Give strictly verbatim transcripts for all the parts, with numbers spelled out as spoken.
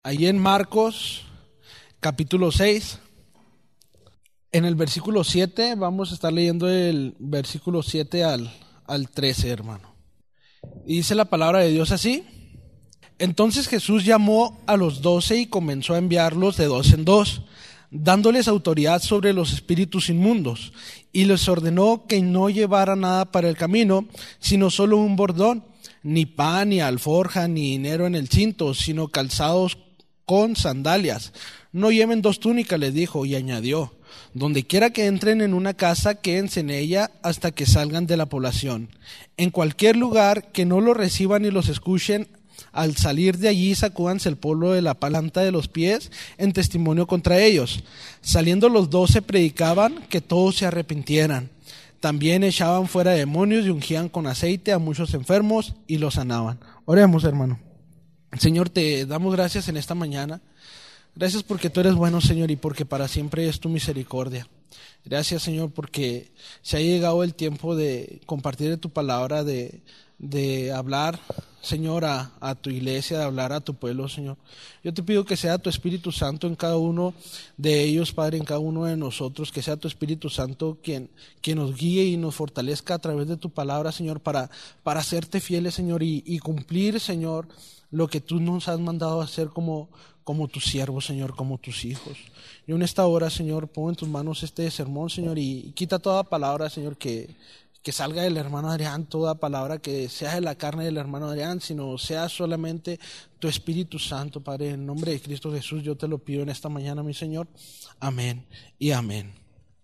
Ahí en Marcos, capítulo seis, en el versículo siete, vamos a estar leyendo el versículo siete al, al trece, hermano. Y dice la palabra de Dios así: entonces Jesús llamó a los doce y comenzó a enviarlos de dos en dos, dándoles autoridad sobre los espíritus inmundos, y les ordenó que no llevaran nada para el camino, sino solo un bordón, ni pan, ni alforja, ni dinero en el cinto, sino calzados con sandalias. No lleven dos túnicas, les dijo, y añadió: donde quiera que entren en una casa, quédense en ella hasta que salgan de la población. En cualquier lugar que no los reciban ni los escuchen, al salir de allí sacúdanse el polvo de la planta de los pies en testimonio contra ellos. Saliendo los doce predicaban que todos se arrepintieran. También echaban fuera demonios y ungían con aceite a muchos enfermos y los sanaban. Oremos, hermano. Señor, te damos gracias en esta mañana. Gracias porque tú eres bueno, Señor, y porque para siempre es tu misericordia. Gracias, Señor, porque se ha llegado el tiempo de compartir de tu palabra, de, de hablar, Señor, a, a tu iglesia, de hablar a tu pueblo, Señor. Yo te pido que sea tu Espíritu Santo en cada uno de ellos, Padre, en cada uno de nosotros, que sea tu Espíritu Santo quien, quien nos guíe y nos fortalezca a través de tu palabra, Señor, para, para hacerte fieles, Señor, y, y cumplir, Señor, lo que tú nos has mandado a hacer como, como tus siervos, Señor, como tus hijos. Yo en esta hora, Señor, pongo en tus manos este sermón, Señor, y, y quita toda palabra, Señor, que, que salga del hermano Adrián, toda palabra que sea de la carne del hermano Adrián, sino sea solamente tu Espíritu Santo, Padre. En nombre de Cristo Jesús yo te lo pido en esta mañana, mi Señor. Amén y amén.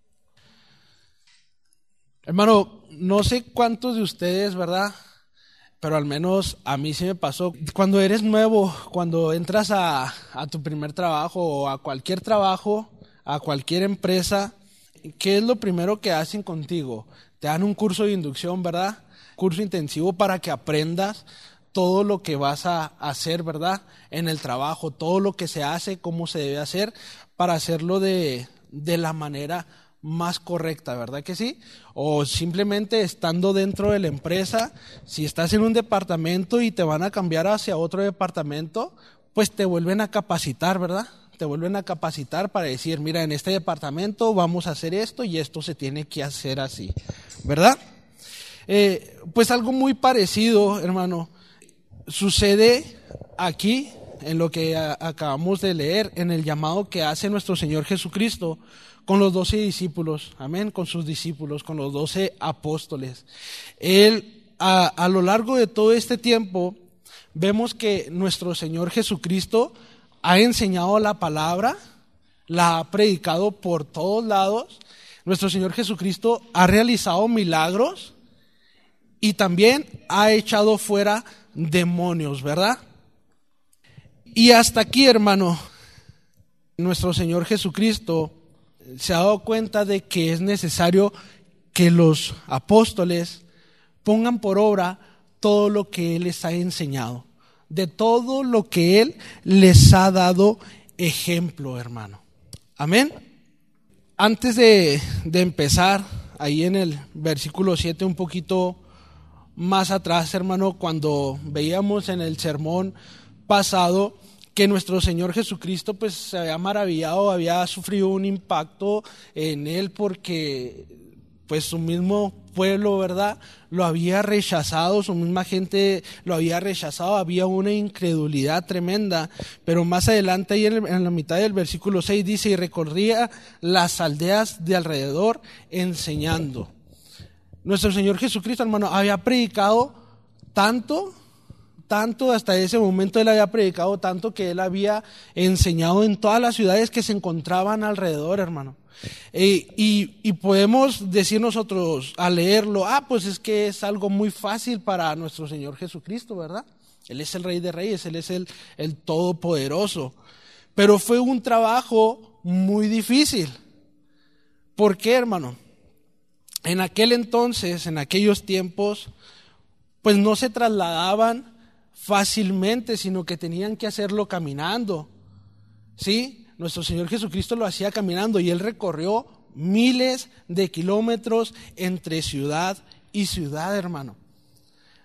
Hermano, no sé cuántos de ustedes, ¿verdad?, pero al menos a mí sí me pasó. Cuando eres nuevo, cuando entras a, a tu primer trabajo o a cualquier trabajo, a cualquier empresa, ¿qué es lo primero que hacen contigo? Te dan un curso de inducción, ¿verdad? Curso intensivo para que aprendas todo lo que vas a hacer, ¿verdad? En el trabajo, todo lo que se hace, cómo se debe hacer, para hacerlo de, de la manera más correcta, ¿verdad que sí? O simplemente estando dentro de la empresa, si estás en un departamento y te van a cambiar hacia otro departamento, pues te vuelven a capacitar, ¿verdad? Te vuelven a capacitar para decir, mira, en este departamento vamos a hacer esto y esto se tiene que hacer así, ¿verdad? Eh, pues algo muy parecido, hermano, sucede aquí en lo que a, acabamos de leer, en el llamado que hace nuestro Señor Jesucristo con los doce discípulos, amén, con sus discípulos, con los doce apóstoles. Él, a, a lo largo de todo este tiempo, vemos que nuestro Señor Jesucristo ha enseñado la palabra, la ha predicado por todos lados. Nuestro Señor Jesucristo ha realizado milagros y también ha echado fuera demonios, ¿verdad? Y hasta aquí, hermano, nuestro Señor Jesucristo se ha dado cuenta de que es necesario que los apóstoles pongan por obra todo lo que Él les ha enseñado, de todo lo que Él les ha dado ejemplo, hermano. Amén. Antes de, de empezar, ahí en el versículo siete, un poquito más atrás, hermano, cuando veíamos en el sermón pasado que nuestro Señor Jesucristo pues se había maravillado, había sufrido un impacto en Él porque pues su mismo pueblo, ¿verdad?, lo había rechazado, su misma gente lo había rechazado, había una incredulidad tremenda. Pero más adelante, ahí en, el, en la mitad del versículo seis dice, y recorría las aldeas de alrededor enseñando. Nuestro Señor Jesucristo, hermano, había predicado tanto, tanto, hasta ese momento Él había predicado tanto que Él había enseñado en todas las ciudades que se encontraban alrededor, hermano. Eh, y, y podemos decir nosotros al leerlo, ah, pues es que es algo muy fácil para nuestro Señor Jesucristo, ¿verdad? Él es el Rey de Reyes, Él es el, el Todopoderoso. Pero fue un trabajo muy difícil. ¿Por qué, hermano? En aquel entonces, en aquellos tiempos, pues no se trasladaban fácilmente, sino que tenían que hacerlo caminando, ¿sí? Nuestro Señor Jesucristo lo hacía caminando y Él recorrió miles de kilómetros entre ciudad y ciudad, hermano.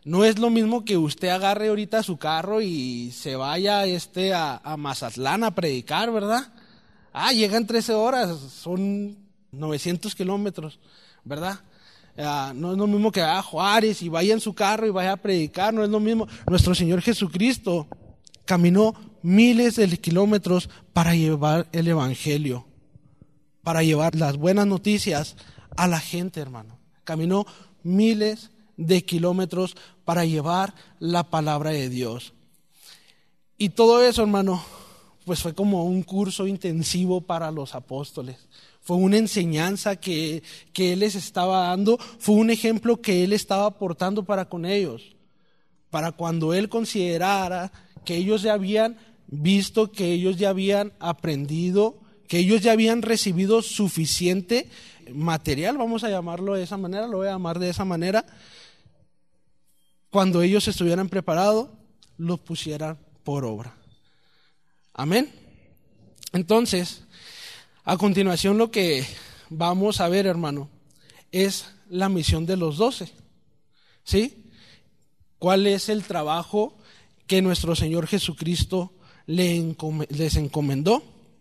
No es lo mismo que usted agarre ahorita su carro y se vaya este a, a Mazatlán a predicar, ¿verdad? Ah, llegan trece horas, son novecientos kilómetros, ¿verdad? Ah, no es lo mismo que vaya a Juárez y vaya en su carro y vaya a predicar, no es lo mismo. Nuestro Señor Jesucristo caminó miles de kilómetros para llevar el evangelio, para llevar las buenas noticias a la gente, hermano. Caminó miles de kilómetros para llevar la palabra de Dios. Y todo eso, hermano, pues fue como un curso intensivo para los apóstoles. Fue una enseñanza que, que Él les estaba dando, fue un ejemplo que Él estaba aportando para con ellos, para cuando Él considerara que ellos ya habían visto, que ellos ya habían aprendido, que ellos ya habían recibido suficiente material, vamos a llamarlo de esa manera, lo voy a llamar de esa manera, cuando ellos estuvieran preparados, lo pusieran por obra. Amén. Entonces, a continuación lo que vamos a ver, hermano, es la misión de los doce. ¿Sí? ¿Cuál es el trabajo que nuestro Señor Jesucristo les encomendó?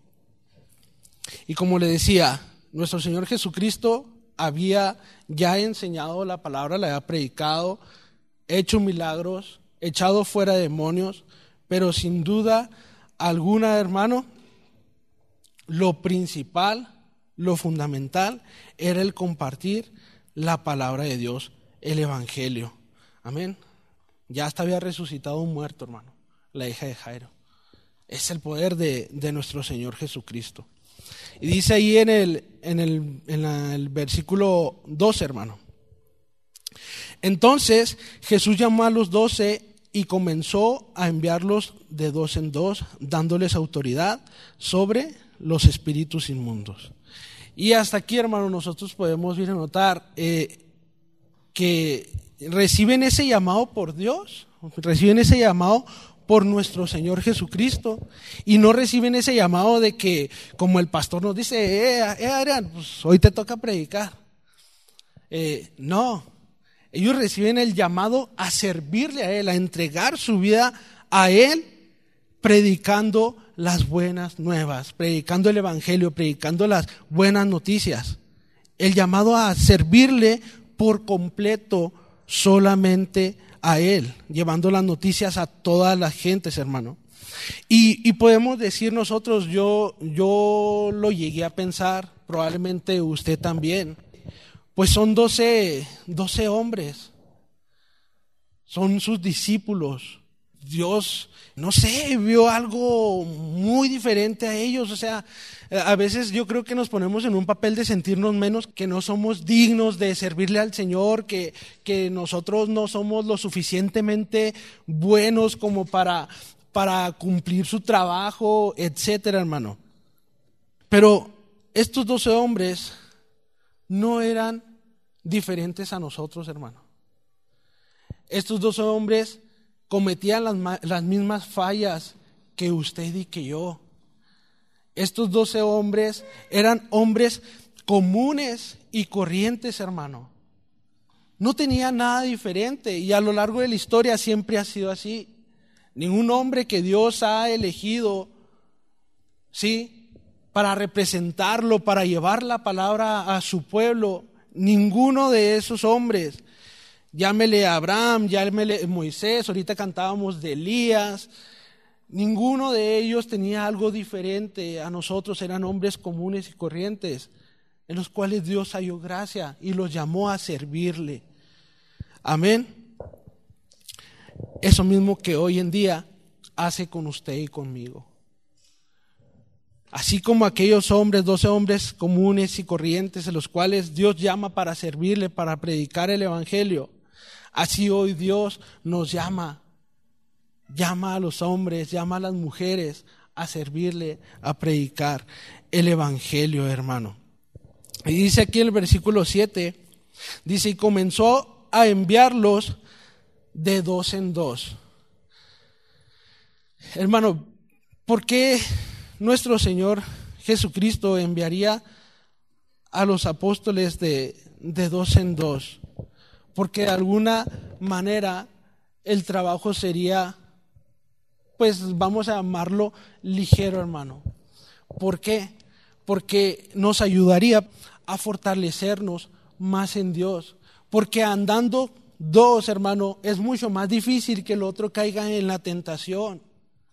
Y como le decía, nuestro Señor Jesucristo había ya enseñado la palabra, la había predicado, hecho milagros, echado fuera demonios, pero sin duda alguna, hermano, lo principal, lo fundamental era el compartir la palabra de Dios, el evangelio. Amén. Ya hasta había resucitado un muerto, hermano, la hija de Jairo. Es el poder de, de nuestro Señor Jesucristo. Y dice ahí en el, en el, en la, el versículo doce, hermano. Entonces Jesús llamó a los doce y comenzó a enviarlos de dos en dos, dándoles autoridad sobre los espíritus inmundos. Y hasta aquí, hermano, nosotros podemos ir a notar eh, que reciben ese llamado por Dios, reciben ese llamado por nuestro Señor Jesucristo, y no reciben ese llamado de que, como el pastor nos dice, eh, eh Adrián, pues hoy te toca predicar. Eh, no, ellos reciben el llamado a servirle a Él, a entregar su vida a Él, predicando las buenas nuevas, predicando el evangelio, predicando las buenas noticias. El llamado a servirle por completo solamente a Él, llevando las noticias a todas las gentes, hermano. Y, y podemos decir nosotros, yo, yo lo llegué a pensar, probablemente usted también, pues son doce, doce hombres, son sus discípulos. Dios, no sé, vio algo muy diferente a ellos. O sea, a veces yo creo que nos ponemos en un papel de sentirnos menos, que no somos dignos de servirle al Señor, que, que nosotros no somos lo suficientemente buenos como para, para cumplir su trabajo, etcétera, hermano. Pero estos doce hombres no eran diferentes a nosotros, hermano. Estos doce hombres cometían las, las mismas fallas que usted y que yo. Estos doce hombres eran hombres comunes y corrientes, hermano. No tenían nada diferente, y a lo largo de la historia siempre ha sido así. Ningún hombre que Dios ha elegido, ¿sí?, para representarlo, para llevar la palabra a su pueblo, ninguno de esos hombres, llámele a Abraham, llámele a Moisés, ahorita cantábamos de Elías, ninguno de ellos tenía algo diferente a nosotros, eran hombres comunes y corrientes, en los cuales Dios halló gracia y los llamó a servirle. Amén. Eso mismo que hoy en día hace con usted y conmigo. Así como aquellos hombres, doce hombres comunes y corrientes, en los cuales Dios llama para servirle, para predicar el evangelio, así hoy Dios nos llama, llama a los hombres, llama a las mujeres a servirle, a predicar el evangelio, hermano. Y dice aquí en el versículo siete, dice, y comenzó a enviarlos de dos en dos. Hermano, ¿por qué nuestro Señor Jesucristo enviaría a los apóstoles de, de dos en dos? Porque de alguna manera el trabajo sería, pues vamos a llamarlo ligero, hermano. ¿Por qué? Porque nos ayudaría a fortalecernos más en Dios. Porque andando dos, hermano, es mucho más difícil que el otro caiga en la tentación.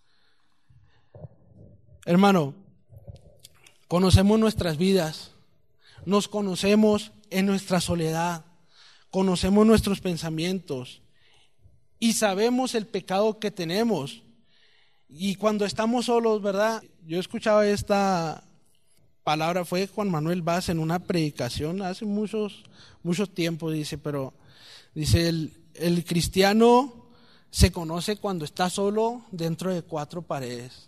Hermano, conocemos nuestras vidas, nos conocemos en nuestra soledad, conocemos nuestros pensamientos y sabemos el pecado que tenemos. Y cuando estamos solos, ¿verdad? Yo escuchaba esta palabra, fue Juan Manuel Vaz en una predicación hace muchos, muchos tiempos, dice, pero dice, el, el cristiano se conoce cuando está solo dentro de cuatro paredes.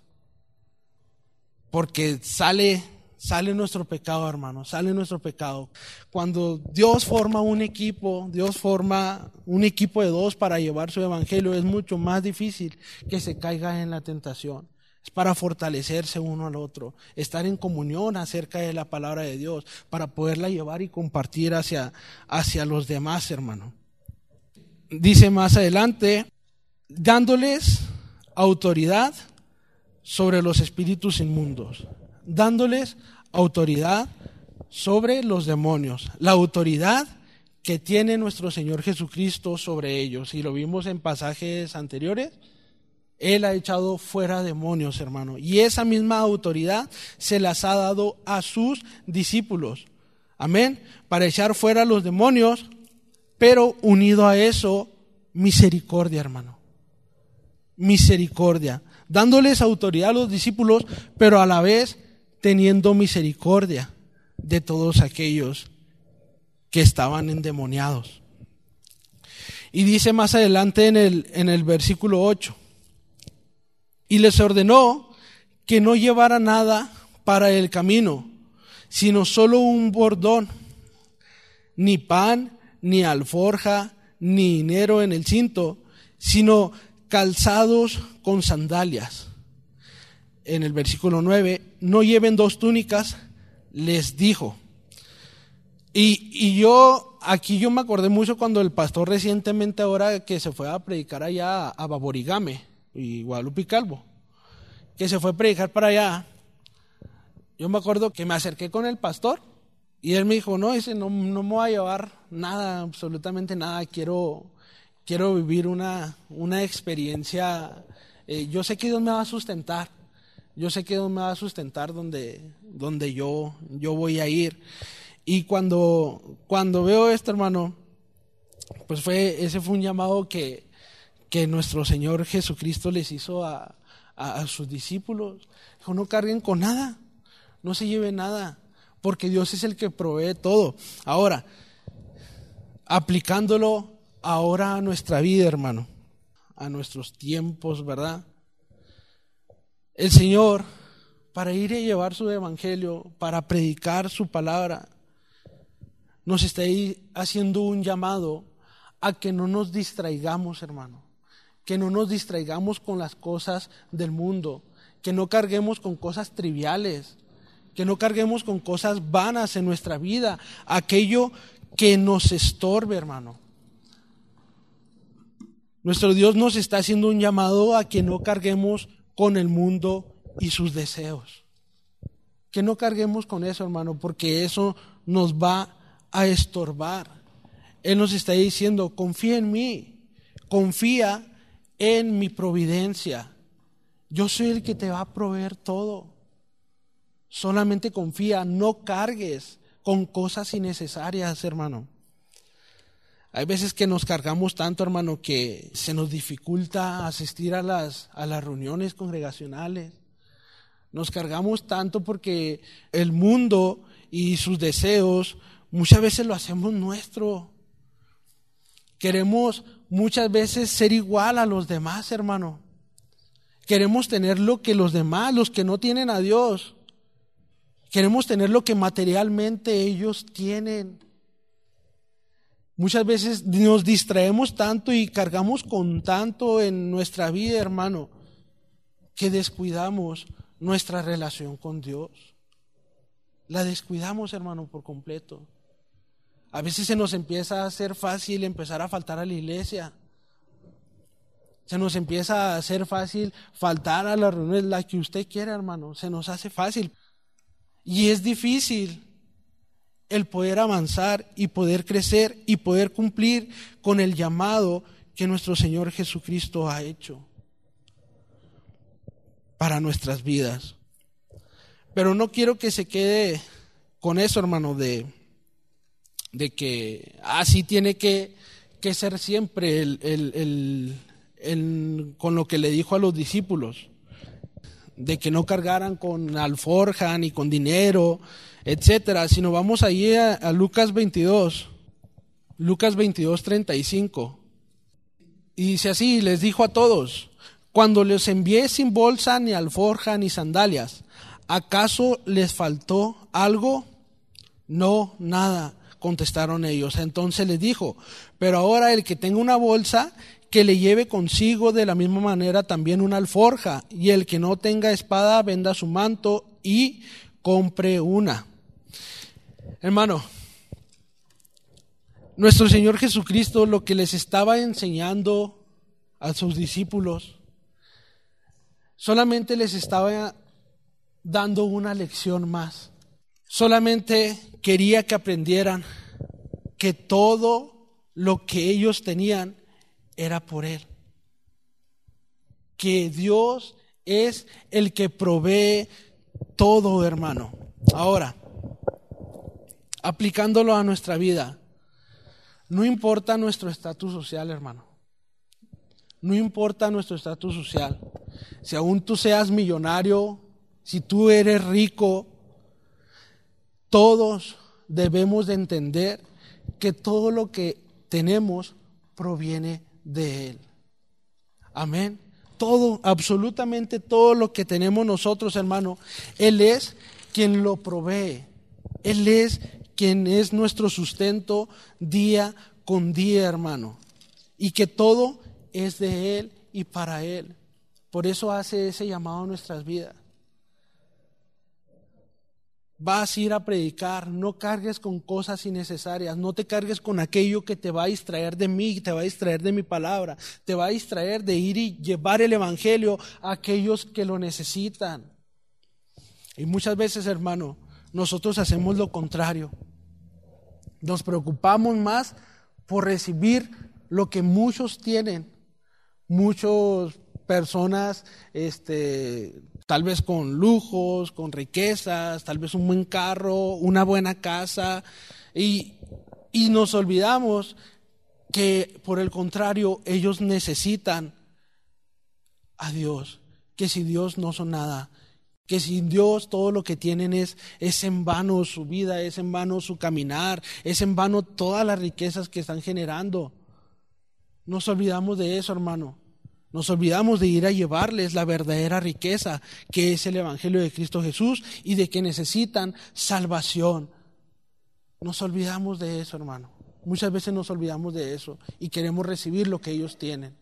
Porque sale, sale nuestro pecado, hermano, sale nuestro pecado. Cuando Dios forma un equipo, Dios forma un equipo de dos para llevar su evangelio, es mucho más difícil que se caiga en la tentación. Es para fortalecerse uno al otro, estar en comunión acerca de la palabra de Dios, para poderla llevar y compartir hacia, hacia los demás, hermano. Dice más adelante, dándoles autoridad sobre los espíritus inmundos, dándoles autoridad sobre los demonios, la autoridad que tiene nuestro Señor Jesucristo sobre ellos. Y lo vimos en pasajes anteriores, Él ha echado fuera demonios, hermano, y esa misma autoridad se las ha dado a sus discípulos, amén, para echar fuera los demonios, pero unido a eso, misericordia, hermano, misericordia, dándoles autoridad a los discípulos, pero a la vez teniendo misericordia de todos aquellos que estaban endemoniados. Y dice más adelante en el, en el versículo ocho, y les ordenó que no llevara nada para el camino, sino solo un bordón, ni pan, ni alforja, ni dinero en el cinto, sino calzados con sandalias. En el versículo nueve, no lleven dos túnicas, les dijo. Y, y yo, aquí yo me acordé mucho cuando el pastor recientemente ahora que se fue a predicar allá a Baborigame y Guadalupe Calvo, que se fue a predicar para allá. Yo me acuerdo que me acerqué con el pastor y él me dijo, no, dice, no, no me voy a llevar nada, absolutamente nada, quiero... Quiero vivir una, una experiencia, eh, yo sé que Dios me va a sustentar, yo sé que Dios me va a sustentar donde, donde yo, yo voy a ir. Y cuando, cuando veo esto, hermano, pues fue, ese fue un llamado que, que nuestro Señor Jesucristo les hizo a, a, a sus discípulos. Dijo, no carguen con nada, no se lleven nada, porque Dios es el que provee todo. Ahora, aplicándolo ahora a nuestra vida, hermano, a nuestros tiempos, ¿verdad? El Señor, para ir a llevar su evangelio, para predicar su palabra, nos está ahí haciendo un llamado a que no nos distraigamos, hermano, que no nos distraigamos con las cosas del mundo, que no carguemos con cosas triviales, que no carguemos con cosas vanas en nuestra vida, aquello que nos estorbe, hermano. Nuestro Dios nos está haciendo un llamado a que no carguemos con el mundo y sus deseos. Que no carguemos con eso, hermano, porque eso nos va a estorbar. Él nos está diciendo, confía en mí, confía en mi providencia. Yo soy el que te va a proveer todo. Solamente confía, no cargues con cosas innecesarias, hermano. Hay veces que nos cargamos tanto, hermano, que se nos dificulta asistir a las, a las reuniones congregacionales. Nos cargamos tanto porque el mundo y sus deseos muchas veces lo hacemos nuestro. Queremos muchas veces ser igual a los demás, hermano. Queremos tener lo que los demás, los que no tienen a Dios, queremos tener lo que materialmente ellos tienen. Muchas veces nos distraemos tanto y cargamos con tanto en nuestra vida, hermano, que descuidamos nuestra relación con Dios. La descuidamos, hermano, por completo. A veces se nos empieza a hacer fácil empezar a faltar a la iglesia. Se nos empieza a hacer fácil faltar a las reuniones, la que usted quiera, hermano. Se nos hace fácil. Y es difícil el poder avanzar y poder crecer y poder cumplir con el llamado que nuestro Señor Jesucristo ha hecho para nuestras vidas. Pero no quiero que se quede con eso, hermano, de, de que así tiene que, que ser siempre el, el, el, el, con lo que le dijo a los discípulos, de que no cargaran con alforja ni con dinero, etcétera, sino vamos ahí a, a Lucas veintidós, Lucas veintidós, treinta y cinco, y dice así: les dijo a todos, cuando les envié sin bolsa, ni alforja, ni sandalias, ¿acaso les faltó algo? No, nada, contestaron ellos. Entonces les dijo, pero ahora el que tenga una bolsa, que le lleve consigo de la misma manera también una alforja, y el que no tenga espada, venda su manto y compre una. Hermano, nuestro Señor Jesucristo lo que les estaba enseñando a sus discípulos, solamente les estaba dando una lección más. Solamente quería que aprendieran que todo lo que ellos tenían era por Él. Que Dios es el que provee todo, hermano. Ahora, aplicándolo a nuestra vida, no importa nuestro estatus social, hermano. No importa nuestro estatus social. Si aún tú seas millonario, si tú eres rico, todos debemos de entender que todo lo que tenemos proviene de Él. Amén. Todo, absolutamente todo lo que tenemos nosotros, hermano, Él es quien lo provee. Él es quien es nuestro sustento día con día, hermano. Y que todo es de Él y para Él. Por eso hace ese llamado a nuestras vidas. Vas a ir a predicar, no cargues con cosas innecesarias, no te cargues con aquello que te va a distraer de mí, te va a distraer de mi palabra, te va a distraer de ir y llevar el evangelio a aquellos que lo necesitan. Y muchas veces, hermano, nosotros hacemos lo contrario. Nos preocupamos más por recibir lo que muchos tienen, muchas personas, este, tal vez con lujos, con riquezas, tal vez un buen carro, una buena casa, y, y nos olvidamos que por el contrario ellos necesitan a Dios, que sin Dios no son nada, que sin Dios todo lo que tienen es, es en vano su vida, es en vano su caminar, es en vano todas las riquezas que están generando. Nos olvidamos de eso, hermano. Nos olvidamos de ir a llevarles la verdadera riqueza, que es el Evangelio de Cristo Jesús, y de que necesitan salvación. Nos olvidamos de eso, hermano. Muchas veces nos olvidamos de eso y queremos recibir lo que ellos tienen.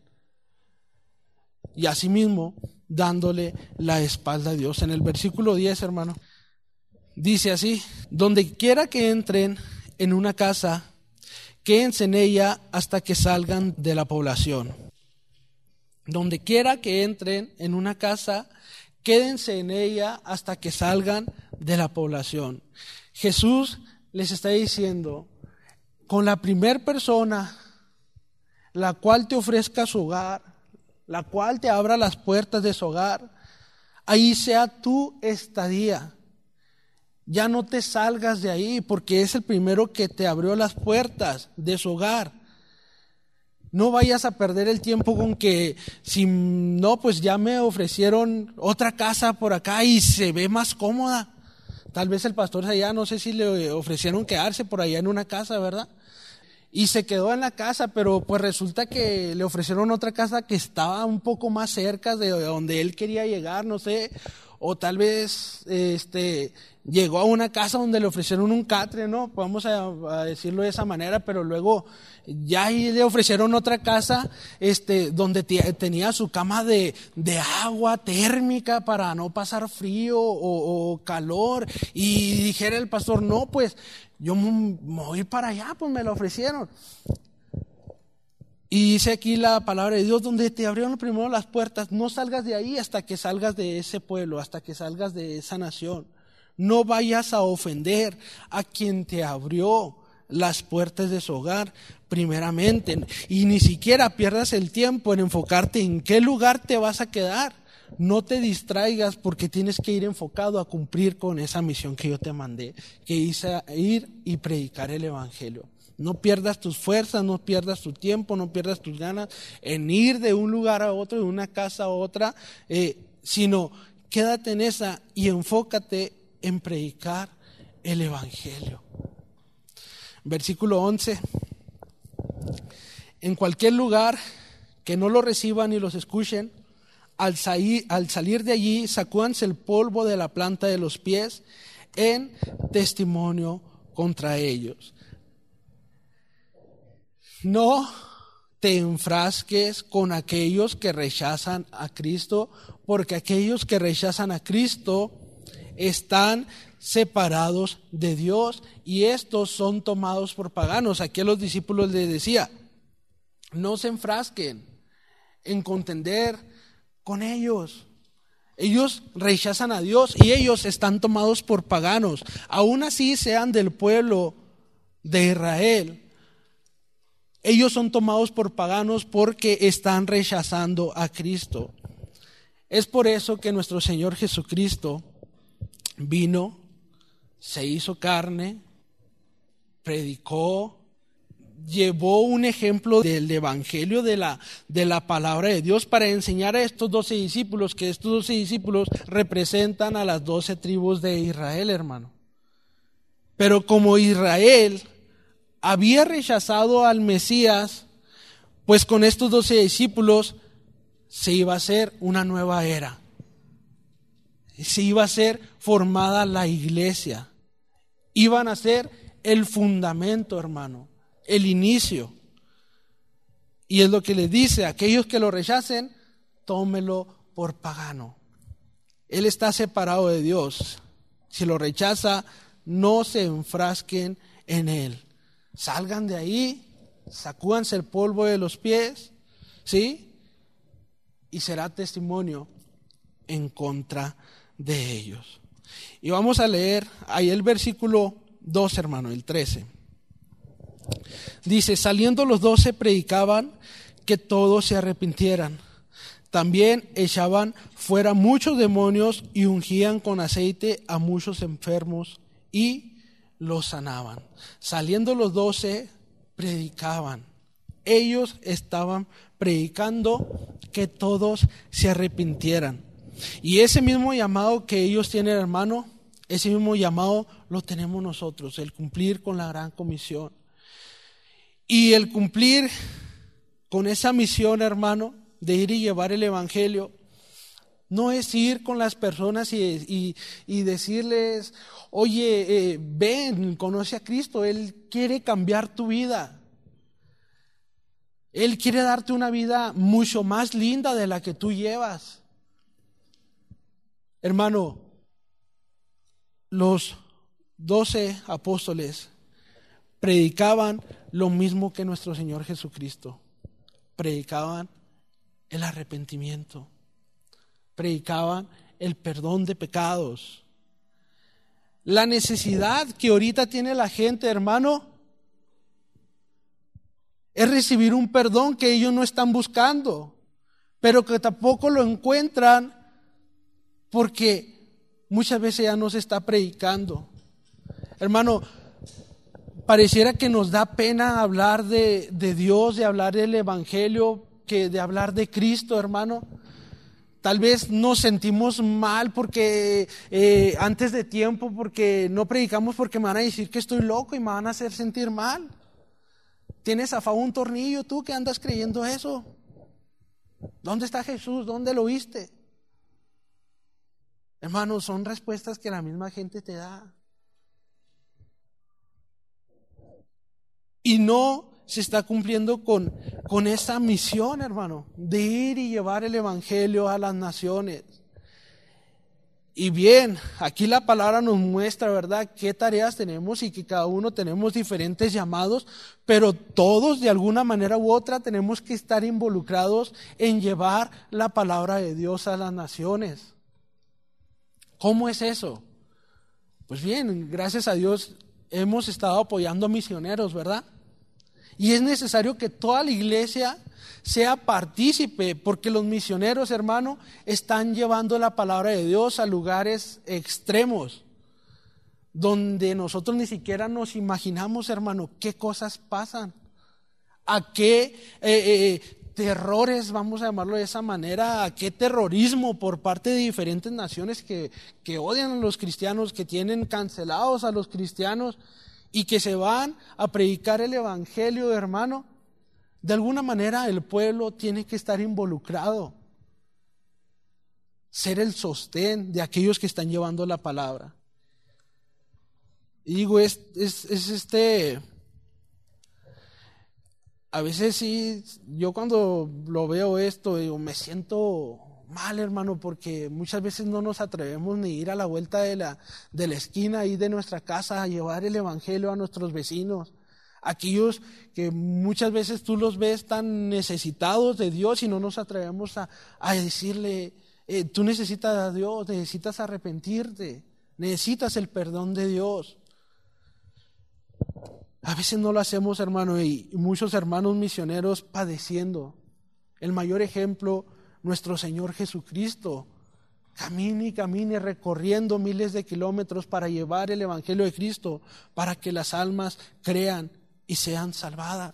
Y asimismo, dándole la espalda a Dios. En el versículo diez, hermano, dice así: donde quiera que entren en una casa, quédense en ella hasta que salgan de la población. Donde quiera que entren en una casa, quédense en ella hasta que salgan de la población. Jesús les está diciendo, con la primer persona, la cual te ofrezca su hogar, la cual te abra las puertas de su hogar, ahí sea tu estadía. Ya no te salgas de ahí, porque es el primero que te abrió las puertas de su hogar. No vayas a perder el tiempo con que, si no, pues ya me ofrecieron otra casa por acá y se ve más cómoda. Tal vez el pastor allá, no sé si le ofrecieron quedarse por allá en una casa, ¿verdad? Y se quedó en la casa, pero pues resulta que le ofrecieron otra casa que estaba un poco más cerca de donde él quería llegar, no sé. O tal vez este llegó a una casa donde le ofrecieron un catre, ¿no? Vamos a, a decirlo de esa manera, pero luego ya ahí le ofrecieron otra casa este donde t- tenía su cama de, de agua térmica para no pasar frío o, o calor. Y dijera el pastor, no, pues yo me voy para allá, pues me lo ofrecieron. Y dice aquí la palabra de Dios, donde te abrieron primero las puertas, no salgas de ahí hasta que salgas de ese pueblo, hasta que salgas de esa nación. No vayas a ofender a quien te abrió las puertas de su hogar primeramente. Y ni siquiera pierdas el tiempo en enfocarte en qué lugar te vas a quedar. No te distraigas porque tienes que ir enfocado a cumplir con esa misión que yo te mandé, que es ir y predicar el evangelio. No pierdas tus fuerzas, no pierdas tu tiempo, no pierdas tus ganas en ir de un lugar a otro, de una casa a otra, eh, sino quédate en esa y enfócate en predicar el evangelio. Versículo once. En cualquier lugar que no lo reciban ni los escuchen, al salir, al salir de allí, sacúdanse el polvo de la planta de los pies en testimonio contra ellos. No te enfrasques con aquellos que rechazan a Cristo, porque aquellos que rechazan a Cristo están separados de Dios y estos son tomados por paganos. Aquí a los discípulos les decía, no se enfrasquen en contender con ellos. Ellos rechazan a Dios y ellos están tomados por paganos. Aún así sean del pueblo de Israel, ellos son tomados por paganos porque están rechazando a Cristo. Es por eso que nuestro Señor Jesucristo vino, se hizo carne, predicó, llevó un ejemplo del evangelio, de la, de la palabra de Dios para enseñar a estos doce discípulos, que estos doce discípulos representan a las doce tribus de Israel, hermano. Pero como Israel había rechazado al Mesías, pues con estos doce discípulos se iba a hacer una nueva era. Se iba a ser formada la iglesia. Iban a ser el fundamento, hermano, el inicio. Y es lo que les dice, aquellos que lo rechacen, tómelo por pagano. Él está separado de Dios. Si lo rechaza, no se enfrasquen en él. Salgan de ahí, sacúdanse el polvo de los pies, ¿sí? Y será testimonio en contra de ellos. Y vamos a leer ahí el versículo dos, hermano, el trece. Dice, saliendo los doce predicaban que todos se arrepintieran. También echaban fuera muchos demonios y ungían con aceite a muchos enfermos y los sanaban. Saliendo los doce, predicaban. Ellos estaban predicando que todos se arrepintieran. Y ese mismo llamado que ellos tienen, hermano, ese mismo llamado lo tenemos nosotros, el cumplir con la gran comisión. Y el cumplir con esa misión, hermano, de ir y llevar el evangelio, no es ir con las personas y, y, y decirles, oye, eh, ven, conoce a Cristo. Él quiere cambiar tu vida. Él quiere darte una vida mucho más linda de la que tú llevas. Hermano, los doce apóstoles predicaban lo mismo que nuestro Señor Jesucristo. Predicaban el arrepentimiento. Predicaban el perdón de pecados. La necesidad que ahorita tiene la gente, hermano, es recibir un perdón que ellos no están buscando, pero que tampoco lo encuentran porque muchas veces ya no se está predicando. Hermano, pareciera que nos da pena hablar de, de Dios, de hablar del evangelio, que de hablar de Cristo, hermano. Tal vez nos sentimos mal porque eh, antes de tiempo, porque no predicamos, porque me van a decir que estoy loco y me van a hacer sentir mal. ¿Tienes afado un tornillo tú que andas creyendo eso? ¿Dónde está Jesús? ¿Dónde lo viste? Hermanos, son respuestas que la misma gente te da. Y no se está cumpliendo con, con esa misión, hermano, de ir y llevar el evangelio a las naciones. Y bien, aquí la palabra nos muestra, ¿verdad?, qué tareas tenemos y que cada uno tenemos diferentes llamados, pero todos de alguna manera u otra tenemos que estar involucrados en llevar la palabra de Dios a las naciones. ¿Cómo es eso? Pues bien, gracias a Dios hemos estado apoyando misioneros, ¿verdad? Y es necesario que toda la iglesia sea partícipe, porque los misioneros, hermano, están llevando la palabra de Dios a lugares extremos, donde nosotros ni siquiera nos imaginamos, hermano, qué cosas pasan, a qué eh, eh, terrores, vamos a llamarlo de esa manera, a qué terrorismo por parte de diferentes naciones que, que odian a los cristianos, que tienen cancelados a los cristianos y que se van a predicar el evangelio, hermano. De alguna manera el pueblo tiene que estar involucrado, ser el sostén de aquellos que están llevando la palabra. Y digo, es, es, es este, a veces sí, yo cuando lo veo esto, digo, me siento mal, hermano, porque muchas veces no nos atrevemos ni ir a la vuelta de la, de la esquina ahí de nuestra casa a llevar el evangelio a nuestros vecinos. Aquellos que muchas veces tú los ves tan necesitados de Dios y no nos atrevemos a, a decirle, eh, tú necesitas a Dios, necesitas arrepentirte, necesitas el perdón de Dios. A veces no lo hacemos, hermano, y muchos hermanos misioneros padeciendo. El mayor ejemplo, nuestro Señor Jesucristo. Camine y camine recorriendo miles de kilómetros para llevar el evangelio de Cristo, para que las almas crean y sean salvadas.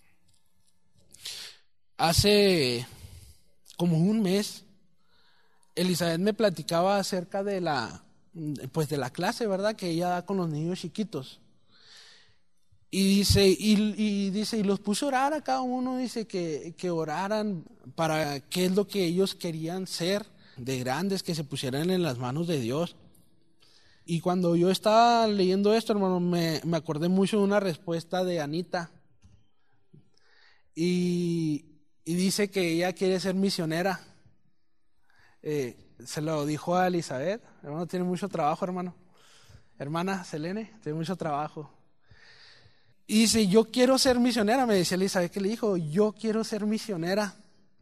Hace como un mes, Elizabeth me platicaba acerca de la, pues de la clase, ¿verdad?, que ella da con los niños chiquitos. Y dice, y, y dice, y los puso a orar a cada uno, dice que, que oraran para qué es lo que ellos querían ser de grandes, que se pusieran en las manos de Dios. Y cuando yo estaba leyendo esto, hermano, me, me acordé mucho de una respuesta de Anita. Y, y dice que ella quiere ser misionera. Eh, se lo dijo a Elizabeth. Hermano, tiene mucho trabajo, hermano. Hermana Selene, tiene mucho trabajo. Y dice, yo quiero ser misionera. Me decía Elizabeth que le dijo, yo quiero ser misionera.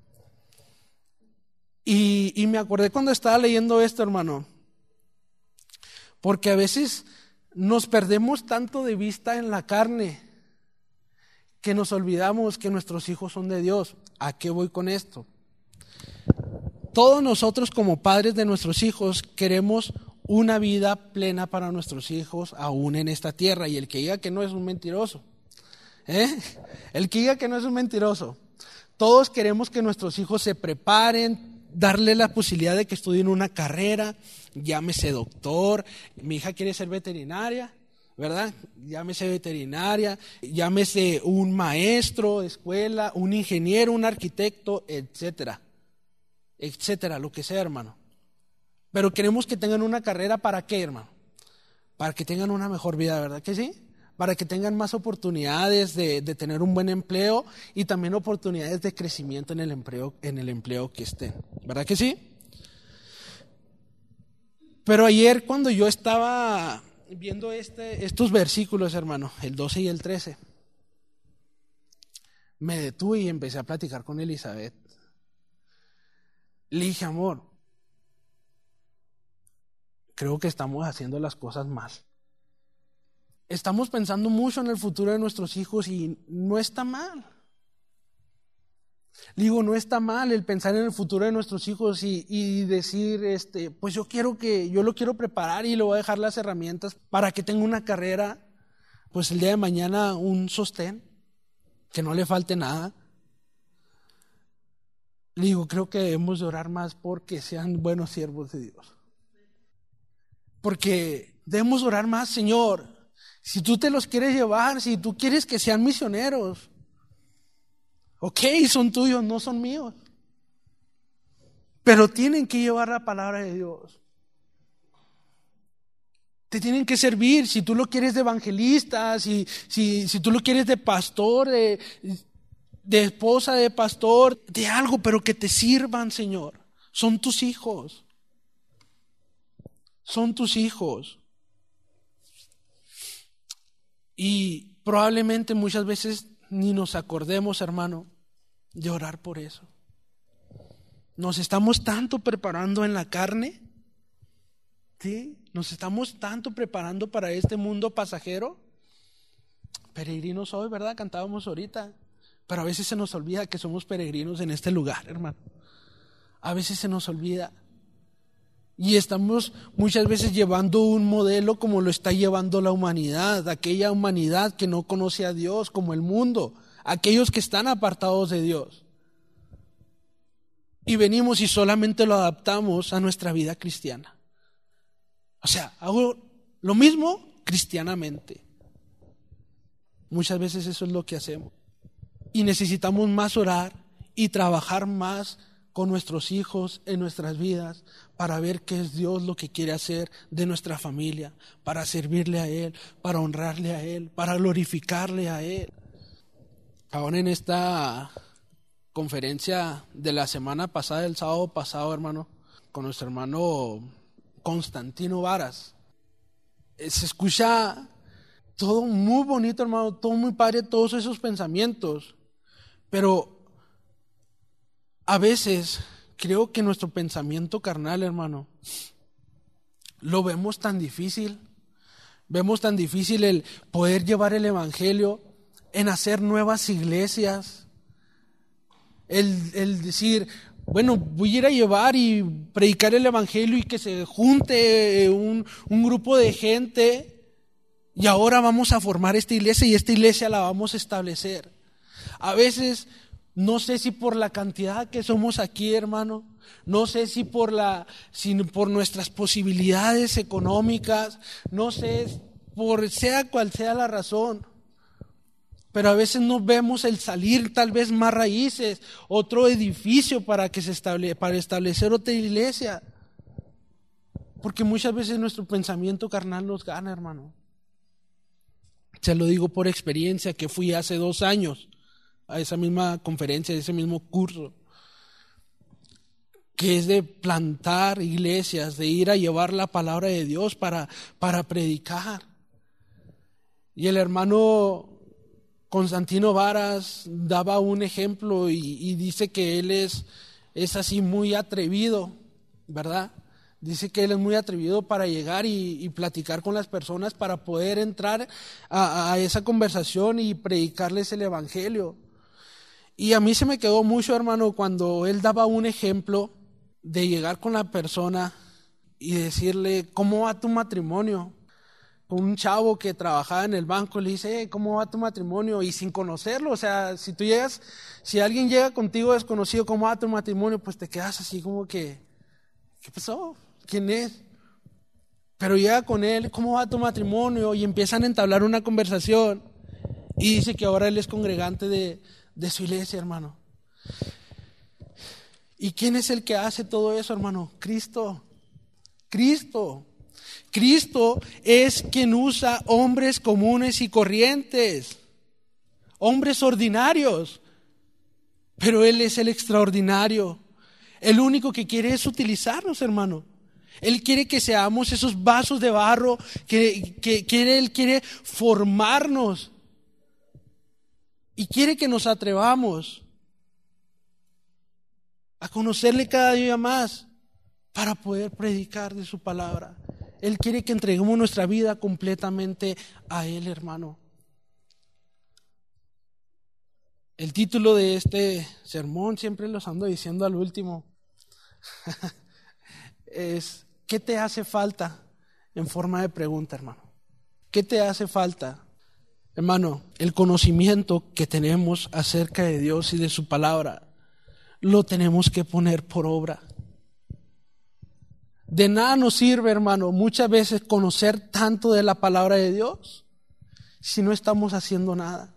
Y, y me acordé cuando estaba leyendo esto, hermano. Porque a veces nos perdemos tanto de vista en la carne que nos olvidamos que nuestros hijos son de Dios. ¿A qué voy con esto? Todos nosotros como padres de nuestros hijos queremos una vida plena para nuestros hijos aún en esta tierra. Y el que diga que no es un mentiroso. ¿Eh? El que diga que no es un mentiroso. Todos queremos que nuestros hijos se preparen, darle la posibilidad de que estudien una carrera, llámese doctor, mi hija quiere ser veterinaria, ¿verdad? Llámese veterinaria, llámese un maestro de escuela, un ingeniero, un arquitecto, etcétera, etcétera, lo que sea, hermano. Pero queremos que tengan una carrera, ¿para qué, hermano? Para que tengan una mejor vida, ¿verdad que sí? Para que tengan más oportunidades de, de tener un buen empleo y también oportunidades de crecimiento en el empleo, en el empleo que estén, ¿verdad que sí? Pero ayer cuando yo estaba viendo este, estos versículos, hermano, el doce y el trece, me detuve y empecé a platicar con Elizabeth. Le dije, amor, creo que estamos haciendo las cosas mal. Estamos pensando mucho en el futuro de nuestros hijos y no está mal. Digo, no está mal el pensar en el futuro de nuestros hijos y, y decir, este, pues yo quiero que, yo lo quiero preparar y le voy a dejar las herramientas para que tenga una carrera, pues el día de mañana un sostén, que no le falte nada. Digo, creo que debemos de orar más porque sean buenos siervos de Dios. Porque debemos orar más, Señor, si tú te los quieres llevar, si tú quieres que sean misioneros, ok, son tuyos, no son míos. Pero tienen que llevar la palabra de Dios. Te tienen que servir, si tú lo quieres de evangelista, si, si, si tú lo quieres de pastor, de, de esposa, de pastor, de algo, pero que te sirvan, Señor. Son tus hijos. son tus hijos. Y probablemente muchas veces ni nos acordemos, hermano, de orar por eso. Nos estamos tanto preparando en la carne, ¿sí? Nos estamos tanto preparando para este mundo pasajero. Peregrinos hoy, ¿verdad? Cantábamos ahorita. Pero a veces se nos olvida que somos peregrinos en este lugar, hermano. A veces se nos olvida. Y estamos muchas veces llevando un modelo como lo está llevando la humanidad, aquella humanidad que no conoce a Dios, como el mundo, aquellos que están apartados de Dios. Y venimos y solamente lo adaptamos a nuestra vida cristiana. O sea, hago lo mismo cristianamente. Muchas veces eso es lo que hacemos. Y necesitamos más orar y trabajar más con nuestros hijos en nuestras vidas para ver qué es Dios lo que quiere hacer de nuestra familia, para servirle a Él, para honrarle a Él, para glorificarle a Él. Ahora en esta conferencia de la semana pasada, el sábado pasado, hermano, con nuestro hermano Constantino Varas, se escucha todo muy bonito, hermano, todo muy padre, todos esos pensamientos, pero a veces creo que nuestro pensamiento carnal, hermano, lo vemos tan difícil, vemos tan difícil el poder llevar el evangelio, en hacer nuevas iglesias, el, el decir, bueno, voy a ir a llevar y predicar el evangelio y que se junte un, un grupo de gente y ahora vamos a formar esta iglesia y esta iglesia la vamos a establecer. A veces, no sé si por la cantidad que somos aquí, hermano, no sé si por la, si por nuestras posibilidades económicas, no sé por sea cual sea la razón, pero a veces no vemos el salir tal vez más raíces, otro edificio para que se estable, para establecer otra iglesia, porque muchas veces nuestro pensamiento carnal nos gana, hermano. Se lo digo por experiencia, que fui hace dos años a esa misma conferencia, a ese mismo curso, que es de plantar iglesias, de ir a llevar la palabra de Dios para, para predicar. Y el hermano Constantino Varas daba un ejemplo y, y dice que él es, es así muy atrevido, ¿verdad? Dice que él es muy atrevido para llegar y, y platicar con las personas para poder entrar a, a esa conversación y predicarles el evangelio. Y a mí se me quedó mucho, hermano, cuando él daba un ejemplo de llegar con la persona y decirle, ¿cómo va tu matrimonio? Con un chavo que trabajaba en el banco, le dice, ¿cómo va tu matrimonio? Y sin conocerlo, o sea, si tú llegas, si alguien llega contigo desconocido, ¿cómo va tu matrimonio? Pues te quedas así como que, ¿qué pasó? ¿Quién es? Pero llega con él, ¿cómo va tu matrimonio? Y empiezan a entablar una conversación. Y dice que ahora él es congregante de, de su iglesia, hermano. ¿Y quién es el que hace todo eso, hermano? Cristo. Cristo. Cristo es quien usa hombres comunes y corrientes, hombres ordinarios, pero Él es el extraordinario. El único que quiere es utilizarnos, hermano. Él quiere que seamos esos vasos de barro, que, que quiere, Él quiere formarnos y quiere que nos atrevamos a conocerle cada día más para poder predicar de su palabra. Él quiere que entreguemos nuestra vida completamente a Él, hermano. El título de este sermón, siempre los ando diciendo al último, es ¿qué te hace falta? En forma de pregunta, hermano. ¿Qué te hace falta? Hermano, el conocimiento que tenemos acerca de Dios y de su palabra, lo tenemos que poner por obra. De nada nos sirve, hermano, muchas veces conocer tanto de la palabra de Dios si no estamos haciendo nada.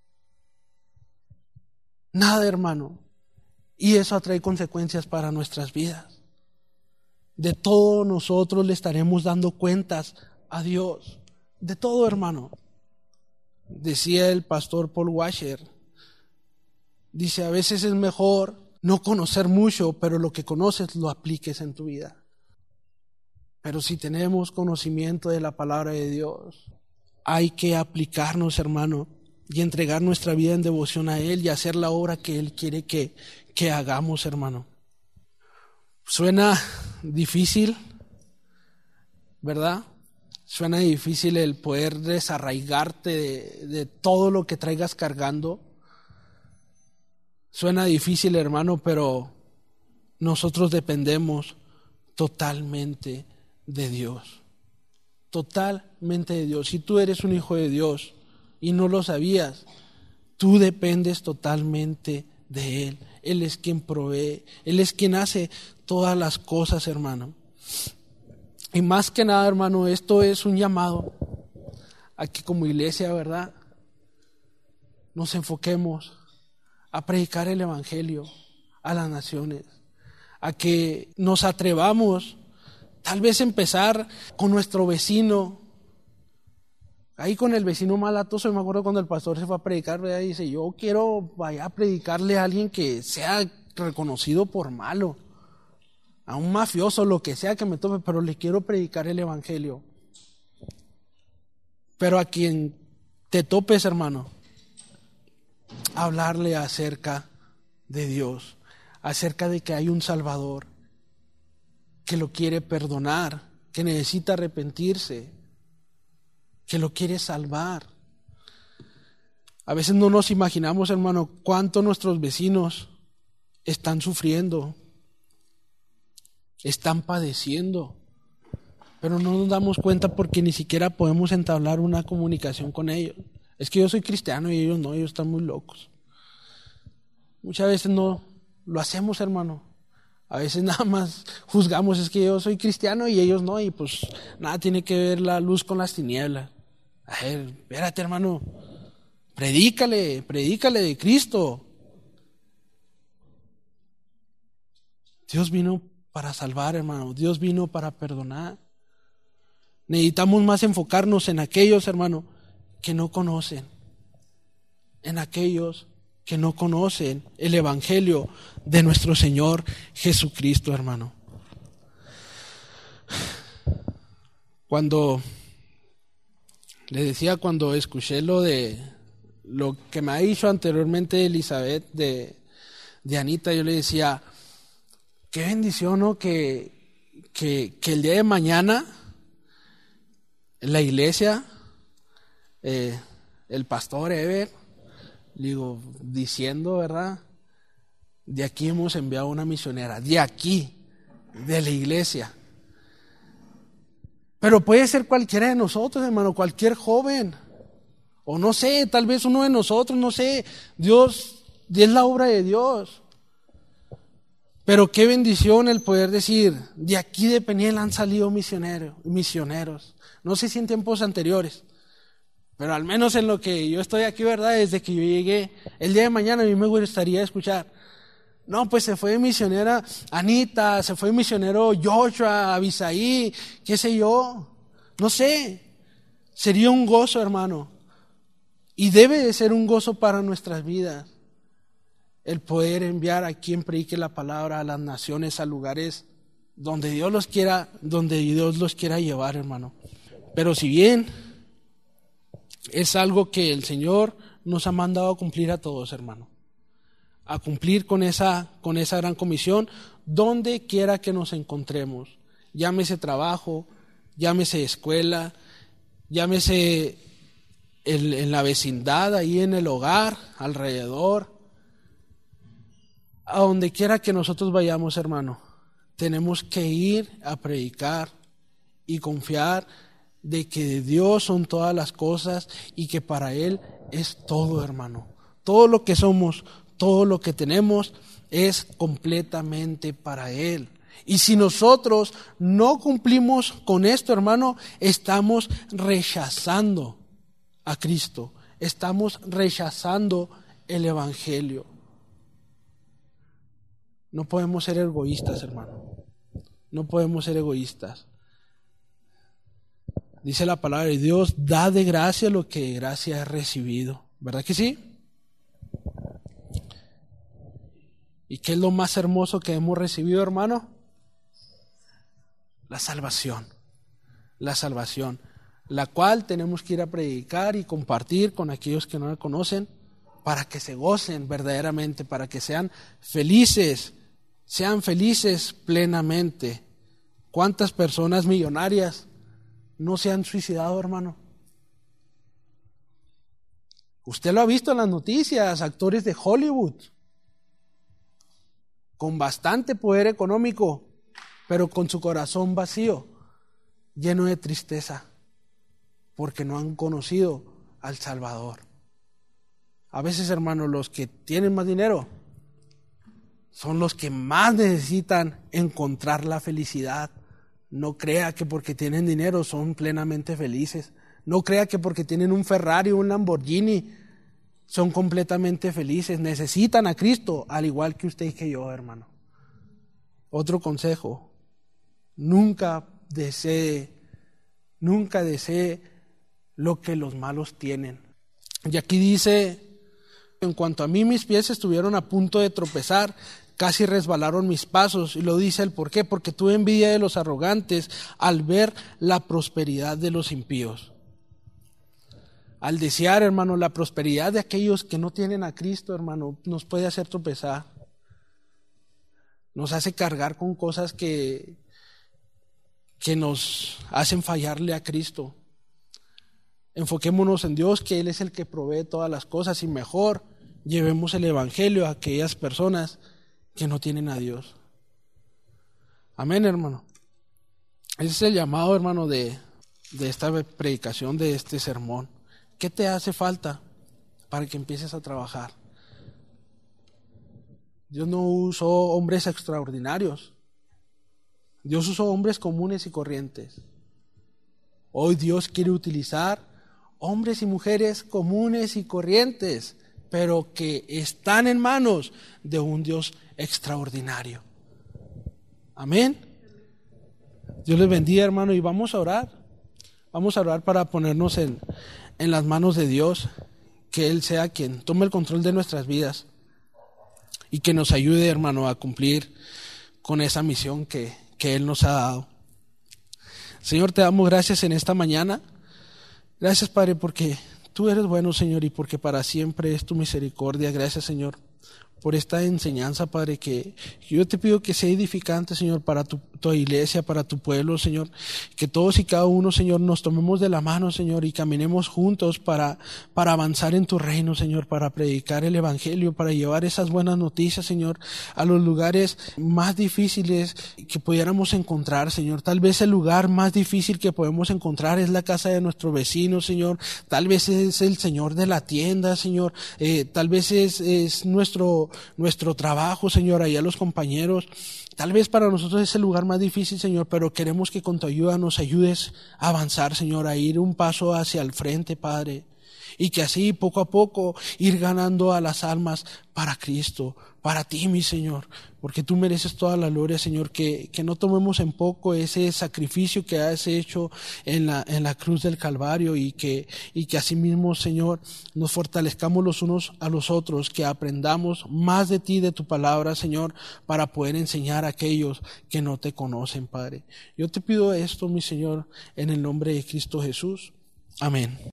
Nada, hermano. Y eso atrae consecuencias para nuestras vidas. De todo nosotros le estaremos dando cuentas a Dios. De todo, hermano. Decía el pastor Paul Washer, dice, a veces es mejor no conocer mucho, pero lo que conoces lo apliques en tu vida. Pero si tenemos conocimiento de la palabra de Dios, hay que aplicarnos, hermano, y entregar nuestra vida en devoción a Él y hacer la obra que Él quiere que, que hagamos, hermano. Suena difícil, ¿verdad? Suena difícil el poder desarraigarte de, de todo lo que traigas cargando. Suena difícil, hermano, pero nosotros dependemos totalmente de Dios. Totalmente de Dios. Si tú eres un hijo de Dios y no lo sabías, tú dependes totalmente de Él. Él es quien provee, Él es quien hace todas las cosas, hermano. Y más que nada, hermano, esto es un llamado a que como iglesia, ¿verdad?, nos enfoquemos a predicar el evangelio a las naciones, a que nos atrevamos tal vez empezar con nuestro vecino, ahí con el vecino malatoso. Me acuerdo cuando el pastor se fue a predicar, ¿verdad?, y dice, yo quiero vaya a predicarle a alguien que sea reconocido por malo, a un mafioso, lo que sea que me tope, pero le quiero predicar el evangelio. Pero a quien te topes, hermano, hablarle acerca de Dios, acerca de que hay un Salvador que lo quiere perdonar, que necesita arrepentirse, que lo quiere salvar. A veces no nos imaginamos, hermano, cuánto nuestros vecinos están sufriendo, están padeciendo, pero no nos damos cuenta porque ni siquiera podemos entablar una comunicación con ellos. Es que yo soy cristiano y ellos no, ellos están muy locos. Muchas veces no lo hacemos, hermano. A veces nada más juzgamos, es que yo soy cristiano y ellos no, y pues nada tiene que ver la luz con las tinieblas. A ver, espérate, hermano, predícale, predícale de Cristo. Dios vino para salvar, hermano, Dios vino para perdonar. Necesitamos más enfocarnos en aquellos, hermano, que no conocen, en aquellos que no conocen el evangelio de nuestro Señor Jesucristo, hermano. Cuando le decía, cuando escuché lo de lo que me ha dicho anteriormente Elizabeth de, de Anita, yo le decía, qué bendición, ¿no? Que, que, que el día de mañana en la iglesia, eh, el pastor Ever, digo, diciendo, ¿verdad?, de aquí hemos enviado una misionera, de aquí, de la iglesia. Pero puede ser cualquiera de nosotros, hermano, cualquier joven, o no sé, tal vez uno de nosotros, no sé, Dios, es la obra de Dios. Pero qué bendición el poder decir, de aquí de Peniel han salido misioneros, misioneros. No sé si en tiempos anteriores, pero al menos en lo que yo estoy aquí, ¿verdad?, desde que yo llegué, el día de mañana a mí me gustaría escuchar, no, pues se fue misionera Anita, se fue misionero Joshua, Abisaí, qué sé yo, no sé, sería un gozo, hermano, y debe de ser un gozo para nuestras vidas, el poder enviar a quien predique la palabra a las naciones, a lugares donde Dios los quiera, donde Dios los quiera llevar, hermano. Pero si bien es algo que el Señor nos ha mandado a cumplir a todos, hermano, a cumplir con esa, con esa gran comisión, donde quiera que nos encontremos, llámese trabajo, llámese escuela, llámese el, en la vecindad, ahí en el hogar, alrededor, a donde quiera que nosotros vayamos, hermano, tenemos que ir a predicar y confiar de que de Dios son todas las cosas y que para Él es todo, hermano. Todo lo que somos, todo lo que tenemos es completamente para Él. Y si nosotros no cumplimos con esto, hermano, estamos rechazando a Cristo, estamos rechazando el evangelio. No podemos ser egoístas, hermano. No podemos ser egoístas. Dice la palabra de Dios, da de gracia lo que de gracia has recibido. ¿Verdad que sí? ¿Y qué es lo más hermoso que hemos recibido, hermano? La salvación. la salvación, la cual tenemos que ir a predicar y compartir con aquellos que no la conocen, para que se gocen verdaderamente, para que sean felices, sean felices plenamente. ¿Cuántas personas millonarias no se han suicidado, hermano? Usted lo ha visto en las noticias, actores de Hollywood, con bastante poder económico, pero con su corazón vacío, lleno de tristeza, porque no han conocido al Salvador. A veces, hermanos, los que tienen más dinero son los que más necesitan encontrar la felicidad. No crea que porque tienen dinero son plenamente felices. No crea que porque tienen un Ferrari o un Lamborghini son completamente felices. Necesitan a Cristo, al igual que usted y que yo, hermano. Otro consejo: nunca desee, nunca desee lo que los malos tienen. Y aquí dice: en cuanto a mí, mis pies estuvieron a punto de tropezar, casi resbalaron mis pasos. Y lo dice el por qué: porque tuve envidia de los arrogantes al ver la prosperidad de los impíos. Al desear, hermano, la prosperidad de aquellos que no tienen a Cristo, hermano, nos puede hacer tropezar. Nos hace cargar con cosas que, que nos hacen fallarle a Cristo. Enfoquémonos en Dios, que Él es el que provee todas las cosas, y mejor llevemos el evangelio a aquellas personas que no tienen a Dios. Amén, hermano. Ese es el llamado, hermano, de, de esta predicación, de este sermón. ¿Qué te hace falta para que empieces a trabajar? Dios no usó hombres extraordinarios. Dios usó hombres comunes y corrientes. Hoy Dios quiere utilizar hombres y mujeres comunes y corrientes, pero que están en manos de un Dios extraordinario. Amén. Dios les bendiga, hermano, y vamos a orar. Vamos a orar para ponernos en, en las manos de Dios, que Él sea quien tome el control de nuestras vidas y que nos ayude, hermano, a cumplir con esa misión que, que Él nos ha dado. Señor, te damos gracias en esta mañana. Gracias, Padre, porque tú eres bueno, Señor, y porque para siempre es tu misericordia. Gracias, Señor, por esta enseñanza, Padre, que yo te pido que sea edificante, Señor, para tu, tu iglesia, para tu pueblo, Señor. Que todos y cada uno, Señor, nos tomemos de la mano, Señor, y caminemos juntos para, para avanzar en tu reino, Señor, para predicar el evangelio, para llevar esas buenas noticias, Señor, a los lugares más difíciles que pudiéramos encontrar, Señor. Tal vez el lugar más difícil que podemos encontrar es la casa de nuestro vecino, Señor. Tal vez es el señor de la tienda, Señor. Eh, tal vez es, es nuestro nuestro trabajo, Señor, allá los compañeros. Tal vez para nosotros es el lugar más difícil, Señor, pero queremos que con tu ayuda nos ayudes a avanzar, Señor, a ir un paso hacia el frente, Padre, y que así poco a poco ir ganando a las almas para Cristo, para ti, mi Señor, porque tú mereces toda la gloria, Señor. Que, que no tomemos en poco ese sacrificio que has hecho en la, en la cruz del Calvario, y que, y que así mismo, Señor, nos fortalezcamos los unos a los otros, que aprendamos más de ti, de tu palabra, Señor, para poder enseñar a aquellos que no te conocen, Padre. Yo te pido esto, mi Señor, en el nombre de Cristo Jesús. Amén.